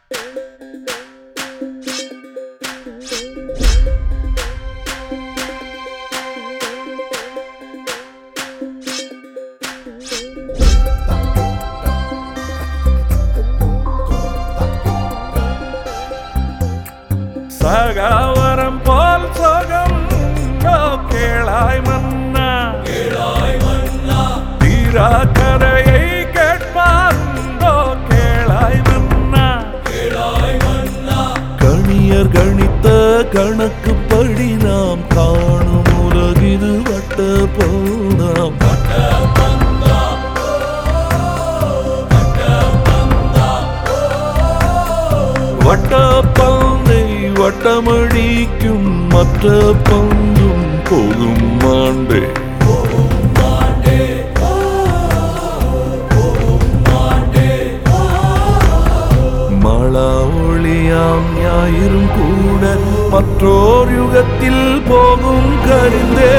சகாவரம் போல் சோகம் கேளாய் மன்னா தீரா கதையை கேட்பார்ந்தோ கேளாய் மன்னா கணியர் கணித்த கணக்குப்படி நாம் காணும் உலகிது வட்ட போனாம் வட்டப்பந்தை வட்டமடிக்கும் மற்ற பந்தும் போகும் மாண்டே மாளா ஒளியாம் ஞாயிறும் கூட மற்றோர் யுகத்தில் போகும் கரிந்தே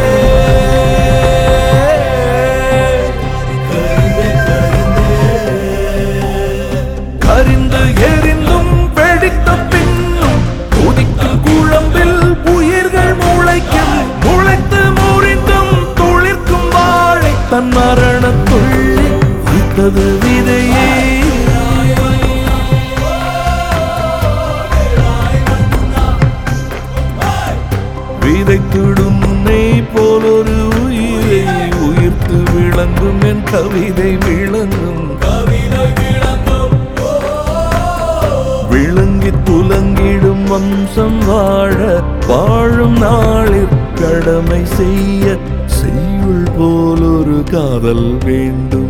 கரிந்து எரிந்தும் வெடித்த பின்னும் கொதிக்கும் குழம்பில் உயிர்கள் முளைக்கும் முளைத்து முறிந்தும் துளிர்க்கும் வாழை தன் மரண துள்ளி விட்டது விதையே விதைத்துடும் நெய் போலொரு உயிரை உயிர்த்து விளங்கும் என் கவிதை விளங்கும் விளங்கி துலங்கிடும் வம்சம் வாழ வாழும் நாளில் கடமை செய்ய செய்யுள் போல் ஒரு காதல் வேண்டும்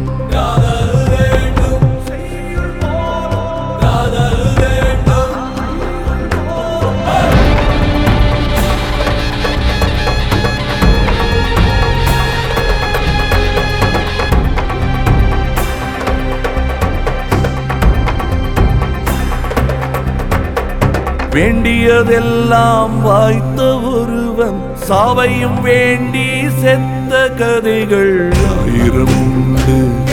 வேண்டியதெல்லாம் வாய்த்த ஒருவன் சாவையும் வேண்டி செத்த கதைகள் ஆயிரம் உண்டு.